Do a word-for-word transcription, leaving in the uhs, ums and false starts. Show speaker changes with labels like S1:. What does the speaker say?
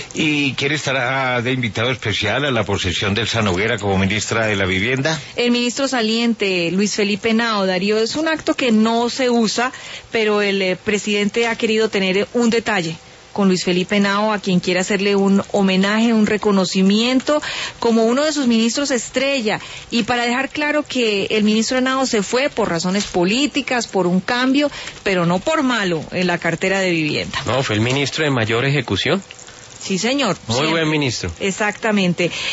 S1: ¿Y quién estará de invitado especial a la posesión del Noguera como ministra de la Vivienda?
S2: El ministro saliente, Luis Felipe Henao. Darío, es un acto que no se usa, pero el eh, presidente ha querido tener un detalle con Luis Felipe Henao, a quien quiere hacerle un homenaje, un reconocimiento como uno de sus ministros estrella, y para dejar claro que el ministro Henao se fue por razones políticas, por un cambio, pero no por malo en la cartera de vivienda.
S3: No, fue el ministro de mayor ejecución.
S2: Sí, señor.
S3: Muy
S2: siempre.
S3: buen ministro.
S2: Exactamente.